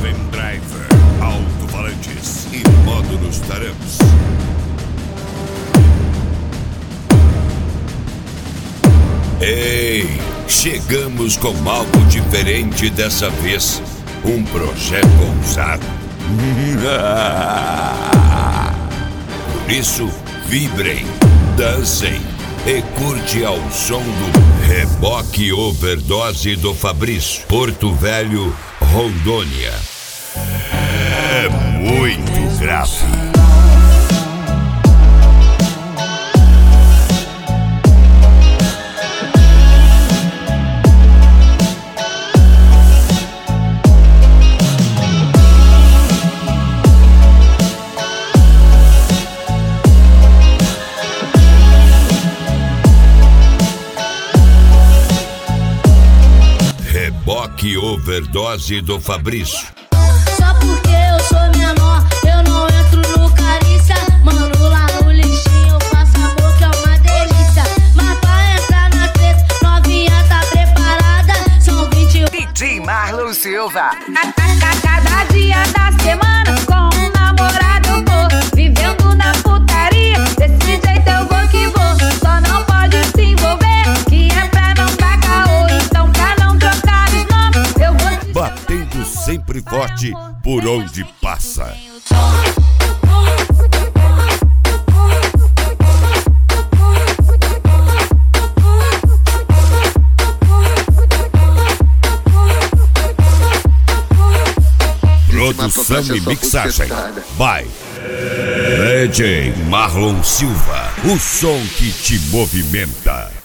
Pendriver, alto-falantes e módulos Taramps. Ei, chegamos com algo diferente dessa vez. Um projeto ousado. Por isso, vibrem, dancem e curte ao som do Reboque Overdose do Fabrício, Porto Velho, Rondônia. É muito grave. Reboque Overdose do Fabrício. Só porque eu sou menor, eu não entro no carícia. Mano, lá no lixinho eu faço amor que é uma delícia. Mas pra entrar na treta, novinha tá preparada. São 20... DJ Marlon Silva. Cada dia da semana com um namorado eu tô vivendo na putaria. Desse jeito eu vou que vou. Só não pode se envolver, que é pra não dar caô. Então pra não trocar os nomes, eu vou... Batendo sempre forte por onde passa. Produção e mixagem by DJ Marlon Silva. O som que te movimenta.